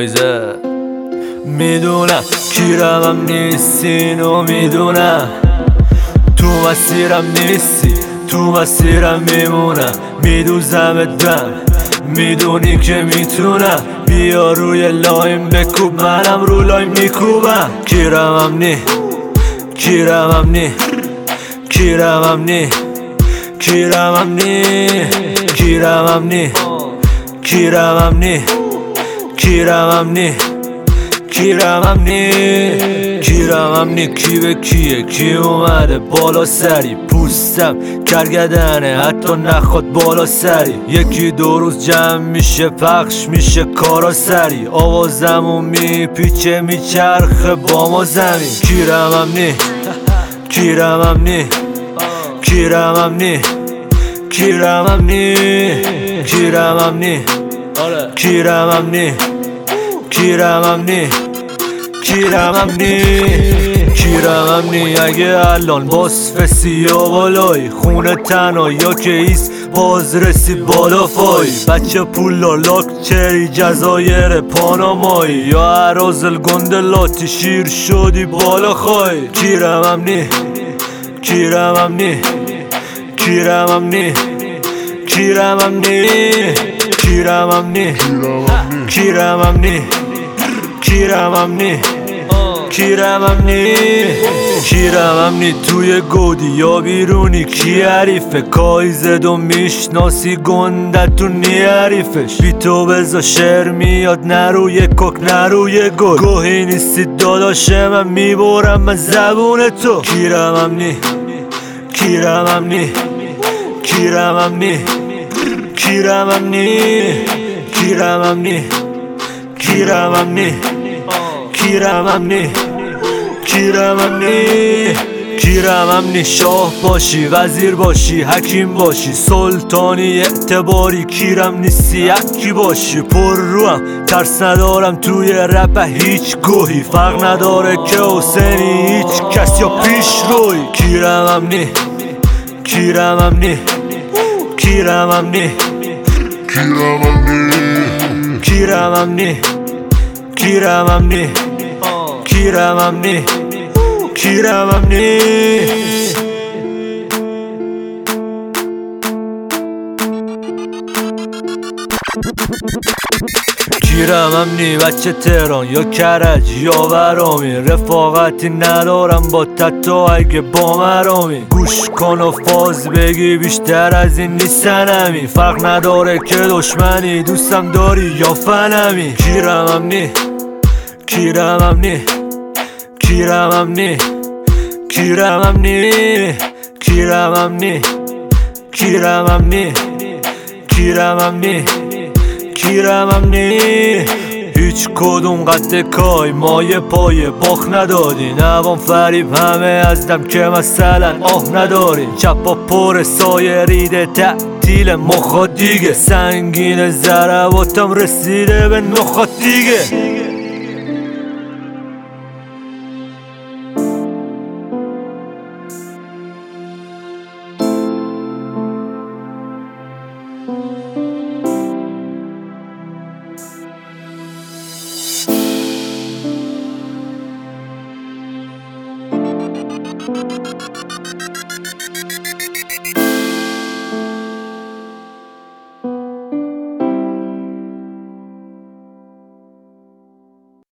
نویزه. میدونم کیرمم نیستی، اینو میدونم. تو مسیرم نیستی، تو مسیرم میمونم. میدوزم دم، میدونی که میتونم. بیا روی لایم بکوب، منم رو لایم میکوبم. کیرمم نی، کیرمم نی، کیرمم نی، کیرمم نی، کیرمم نی، کیرمم نی، کیرمم نی، کیرمم نی، کیرمم نی. کی به کیه؟ کی اومده بالا سری؟ پوستم کرگدنه حتی نخواد بالا سری. یکی دو روز جمع میشه، پخش میشه کارا سری. آوازمو میپیچه میچرخه با ما زمین. کیرمم نی، کیرمم نی، کیرمم نی، کیرمم نی، کیرمم نی، کیرمم نی، کیرمم نی، کیرمم نی، کیرمم نی. اگه الان باز یا بالایی، خونه تنها یا که ایست باز رسی بالا فایی. بچه پولا لاکچری جزایر پانامایی، یا عرازل گندلاتی شیر شدی بالا خواهی. کیرمم نی، کیرمم نی، کیرمم نی، کیرمم نی، کیرمم نی، کیرمم نی، کیرمم نی، کیرمم نی، کیرمم نی. توی گودی یا بیرونی کی حریفه؟ کای زدو میشناسی گندتون نی حریفش. بی تو بزا شعر میاد نروی کوک نروی گل. گوهی نیستی داداش من میبرم من زبون تو. کیرمم نی، کیرمم نی، کیرمم نی، کیرمم نی، کیرمم نی، کیرمم نی، کیرمم نی، کیرمم نی، کیرمم نی. شاه باشی، وزیر باشی، حکیم باشی، سلطانی اعتباری، کیرم نیستی یکی باشی. پر روم ترس ندارم توی رپ هیچ گوهی. فرق نداره که حسینی هیچ کس یا پیش روی. کیرمم نی، کیرمم نی، کیرمم نی، کیرمم نی، کیرمم نی، کیرمم نی، کیرمم نی. کیرمم نی. بچه تهران یا کرج یا ورامی، رفاقتی ندارم با تتو اگه با مرامی. گوش کن و فاز بگی بیشتر از این نیستن همین. فرق نداره که دشمنی دوستم داری یا فنمی. کیرمم نی، کیرمم نی، کیرمم نی، کیرمم نی، کیرمم نی، کیرمم نی، کیرمم نی، کیرمم نی. هیچ کدوم قد کای مایه پایه باخ ندادین. نوام فریب همه از دم که مثلا آه ندارین. چپا پر سایه ریده تعطیل مخواد دیگه. سنگین ضرباتم رسیده به نخواد دیگه.